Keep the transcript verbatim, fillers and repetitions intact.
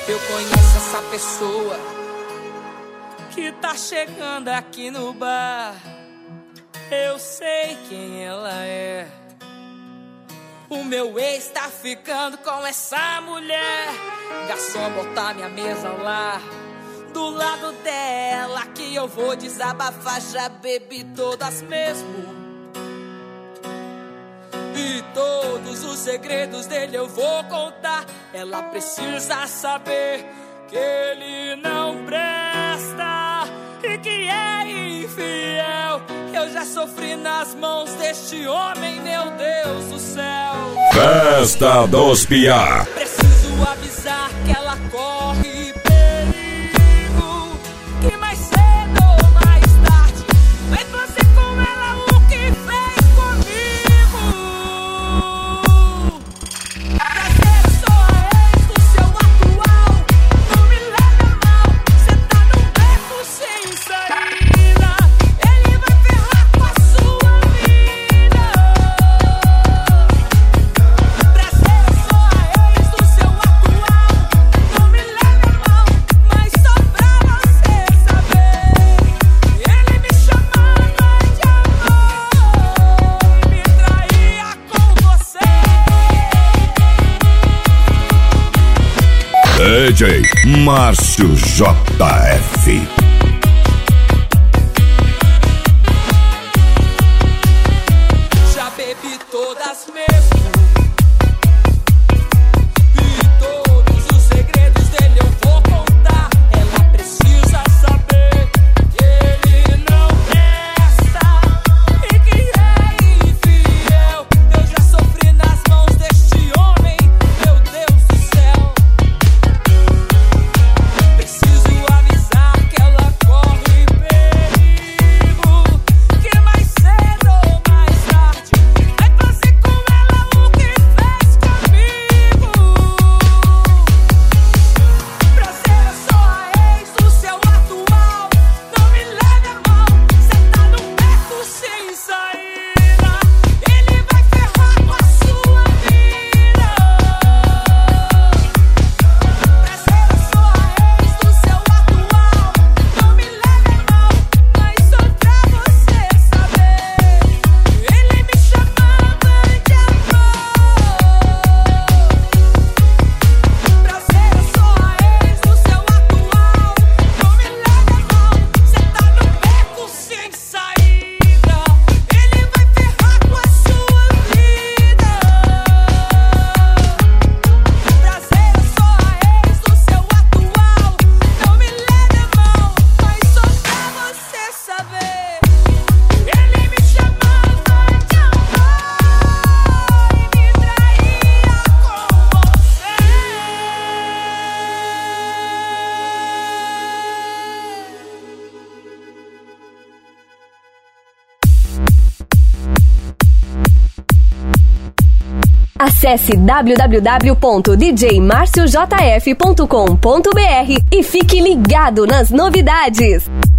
Eu conheço essa pessoa que tá chegando aqui no bar. Eu sei quem ela é. O meu ex tá ficando com essa mulher. Garçom, botar minha mesa lá do lado dela, que eu vou desabafar. Já bebi todas mesmo, e todos os segredos dele eu vou contar. Ela precisa saber que ele não presta e que é infiel. Eu já sofri nas mãos deste homem, meu Deus do céu. Festa dos Piá. Preciso avisar que ela corre perigo, que mais cedo ou mais tarde vai fazer com ela o que fez comigo. Prazer, eu sou a ex do seu atual. Não me leve a mal, cê tá num beco sem saída. Ele vai ferrar com a sua vida. Prazer, eu sou a ex do seu atual. Não me leve a mal, mas só pra você saber. Ele me chamava de amor e me traía com você. D J Márcio J F. Já bebi todas mesmo, e todos os segredos dele eu vou contar. Ela precisa saber que ele não presta e que é infiel. Eu já sofri nas mãos deste homem, meu Deus do céu. Preciso avisar que ela corre perigo, que mais cedo ou mais tarde vai fazer com ela o que fez comigo. Prazer, eu sou a ex do seu atual. Não me leve a mal, cê tá num beco sem saída. Ele vai ferrar com a sua vida. Prazer, eu sou a ex do seu atual. Não me leve a mal, mas só pra você saber. Ele me chamava de amor. Prazer, eu sou a ex do seu atual. Não me leve a mal, cê tá no beco sem saída. Ele vai ferrar com a sua vida. Prazer, eu sou a ex do seu atual. Não me leve a mal, mas só pra você saber. Ele me chamava de amor e me traía com você. Acesse w w w ponto d j marcio j f ponto com ponto b r e fique ligado nas novidades.